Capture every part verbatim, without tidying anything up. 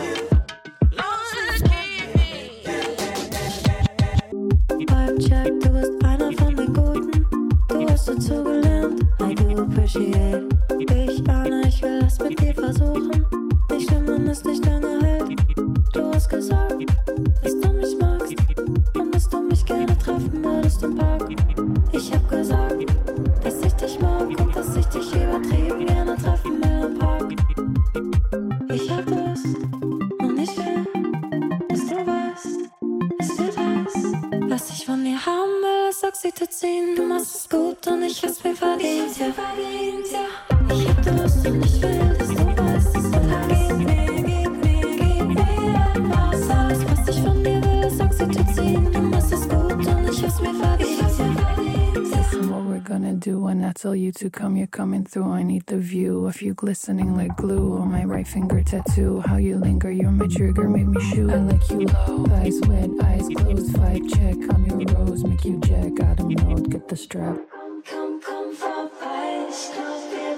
Vibe-Check, du bist einer von den Guten. Du hast dazugelernt, I do appreciate. Ich ahne, ich will es mit dir versuchen. Nicht schlimm, wenn es nicht lange hält. Du hast gesagt, dass du mich magst und dass du mich gerne treffen würdest im Park. Ich hab gesagt, dass ich dich mag und dass ich dich übertrieben gerne treffen will im Park. Ich hab Lust und ich will, dass du weißt, es wird heiß. Was ich von dir haben will, ist Oxytocin. Du machst es gut und ich hab's mir verdient, ja. Ich hab Lust und ich will, dass du weißt, es wird heiß. Gib mir, gib mir, gib mir etwas. Alles, was ich von dir will, ist Oxytocin. Du machst es gut und ich hab's mir verdient, ja. Listen, what we're gonna do when I tell you to come, you're coming through. I need the view of you glistening like glue on my right finger tattoo. How you linger, you're my trigger, make me shoot. I like you low, eyes wet, eyes closed. Vibe check, I'm your rose, make you jack out of mode. Get the strap. Komm, komm vorbei, ich glaub, wir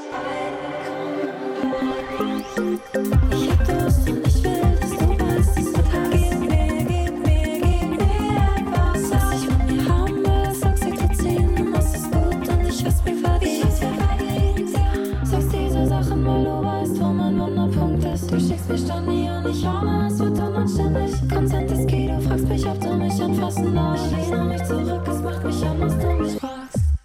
beide kommen. Ich hab Durst und ich will, dass du weißt, es wird heiß. Gib mir, gib mir, gib mir etwas. Was ich von dir haben will, ist Oxytocin. Du machst es gut und ich hab's mir verdient. Sagst diese Sachen, weil du weißt, wo mein Wunderpunkt ist. Du schickst mich dann nie und ich ahne, es wird unanständig. Consent ist key, du fragst mich, ob du mich anfassen darfst. Ich lehne mich zurück, es macht mich an, was du mich fragst.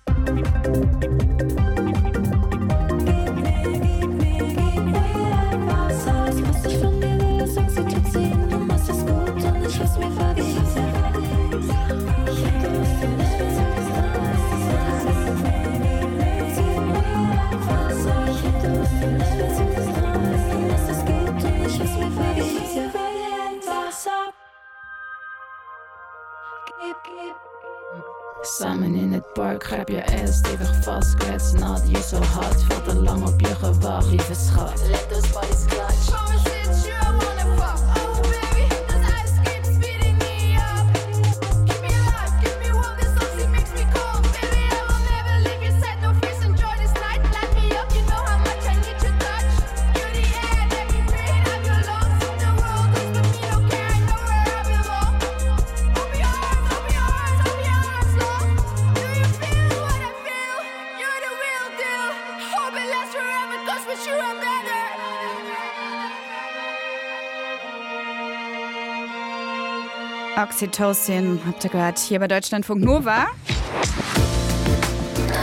Samen in het park, grijp je ass stevig vast. Klets nat, je zo hard, veel te lang op je gewacht, lieve schat. Let those bodies clutch. Promise it's you, I wanna fuck. Oh baby, this ice keeps speeding me up. Give me life, give me all this oxy makes me cold. Baby, I will never leave your side, no fears, enjoy this night. Light me up, you know how much I need your touch. You're the air, let me breathe, I'm your lungs. The world is with me, don't care, I know where I belong. Open your arms, open your arms, open your arms, long. Do you feel what I feel? You're the real deal. Hope it lasts forever, cause with you I'm better. Oxytocin, habt ihr gehört, hier bei Deutschlandfunk Nova.